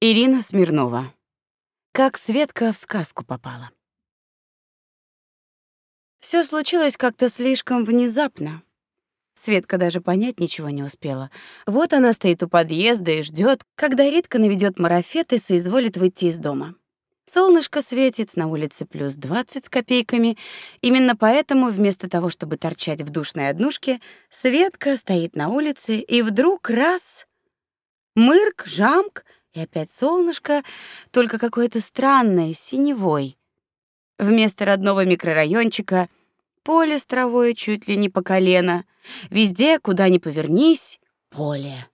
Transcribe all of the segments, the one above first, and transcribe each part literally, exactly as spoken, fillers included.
Ирина Смирнова. Как Светка в сказку попала. Все случилось как-то слишком внезапно. Светка даже понять ничего не успела. Вот она стоит у подъезда и ждет, когда Ритка наведет марафет и соизволит выйти из дома. Солнышко светит, на улице плюс двадцать с копейками. Именно поэтому вместо того, чтобы торчать в душной однушке, Светка стоит на улице, и вдруг раз — мырк, жамк, и опять солнышко, только какое-то странное, синевой. Вместо родного микрорайончика — поле с травой чуть ли не по колено. Везде, куда ни повернись, поле.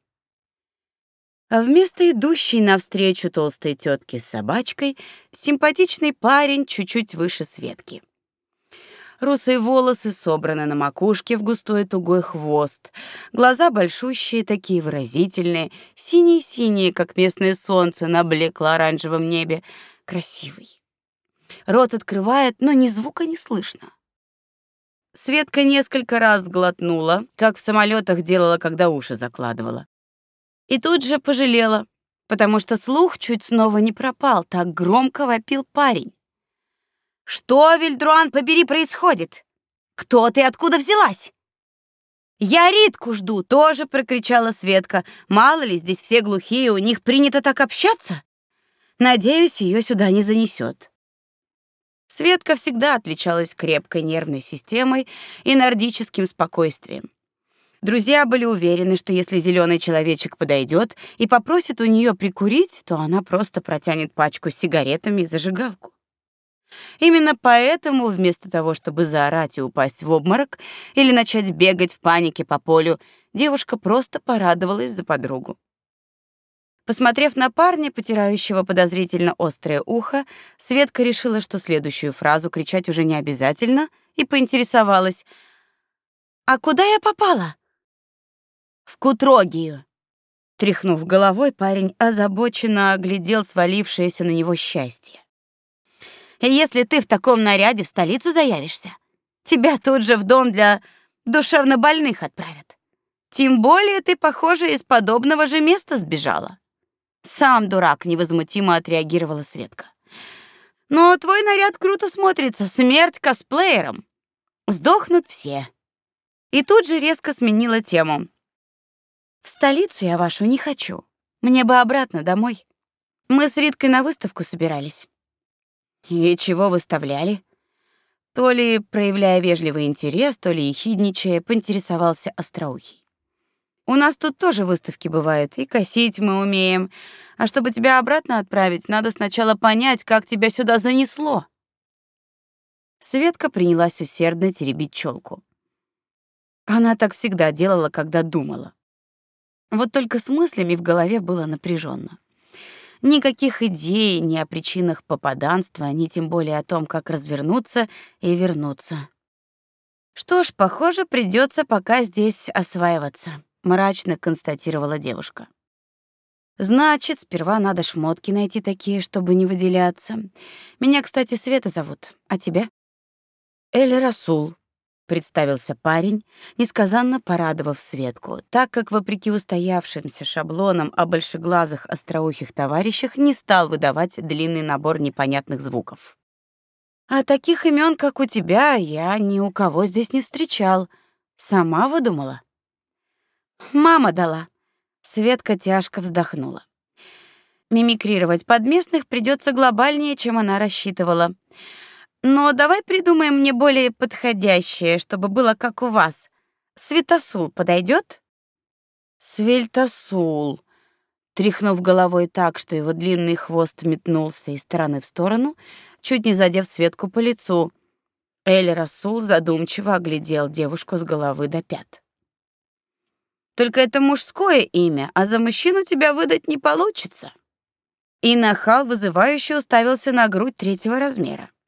А вместо идущей навстречу толстой тетки с собачкой симпатичный парень чуть-чуть выше Светки. Русые волосы собраны на макушке в густой тугой хвост. Глаза большущие, такие выразительные, синие-синие, как местное солнце на блекло-оранжевом небе. Красивый. Рот открывает, но ни звука не слышно. Светка несколько раз глотнула, как в самолетах делала, когда уши закладывала. И тут же пожалела, потому что слух чуть снова не пропал, так громко вопил парень. «Что, Вильдруан, побери, происходит? Кто ты, откуда взялась?» «Я Ритку жду», — тоже прокричала Светка. «Мало ли, здесь все глухие, у них принято так общаться. Надеюсь, ее сюда не занесет». Светка всегда отличалась крепкой нервной системой и нордическим спокойствием. Друзья были уверены, что если зеленый человечек подойдет и попросит у нее прикурить, то она просто протянет пачку с сигаретами и зажигалку. Именно поэтому, вместо того, чтобы заорать и упасть в обморок или начать бегать в панике по полю, девушка просто порадовалась за подругу. Посмотрев на парня, потирающего подозрительно острое ухо, Светка решила, что следующую фразу кричать уже не обязательно, и поинтересовалась: «А куда я попала?» «В Кутрогию». Тряхнув головой, парень озабоченно оглядел свалившееся на него счастье. «Если ты в таком наряде в столицу заявишься, тебя тут же в дом для душевнобольных отправят. Тем более ты, похоже, из подобного же места сбежала». «Сам дурак», — невозмутимо отреагировала Светка. «Но твой наряд круто смотрится, смерть косплеерам. Сдохнут все». И тут же резко сменила тему. «В столицу я вашу не хочу. Мне бы обратно домой. Мы с Риткой на выставку собирались». «И чего выставляли?» То ли, проявляя вежливый интерес, то ли ехидничая, поинтересовался Остроухий. «У нас тут тоже выставки бывают, и косить мы умеем. А чтобы тебя обратно отправить, надо сначала понять, как тебя сюда занесло». Светка принялась усердно теребить челку. Она так всегда делала, когда думала. Вот только с мыслями в голове было напряженно. Никаких идей ни о причинах попаданства, ни тем более о том, как развернуться и вернуться. «Что ж, похоже, придется пока здесь осваиваться», — мрачно констатировала девушка. «Значит, сперва надо шмотки найти такие, чтобы не выделяться. Меня, кстати, Света зовут. А тебя?» «Эль Расул», — представился парень, несказанно порадовав Светку, так как, вопреки устоявшимся шаблонам о большеглазых остроухих товарищах, не стал выдавать длинный набор непонятных звуков. «А таких имен, как у тебя, я ни у кого здесь не встречал. Сама выдумала?» «Мама дала». Светка тяжко вздохнула. Мимикрировать под местных придется глобальнее, чем она рассчитывала. Но давай придумаем мне более подходящее, чтобы было как у вас. Светосул подойдет? Свельтосул. Тряхнув головой так, что его длинный хвост метнулся из стороны в сторону, чуть не задев Светку по лицу, Эль Расул задумчиво оглядел девушку с головы до пят. «Только это мужское имя, а за мужчину тебя выдать не получится». И нахал вызывающе уставился на грудь третьего размера.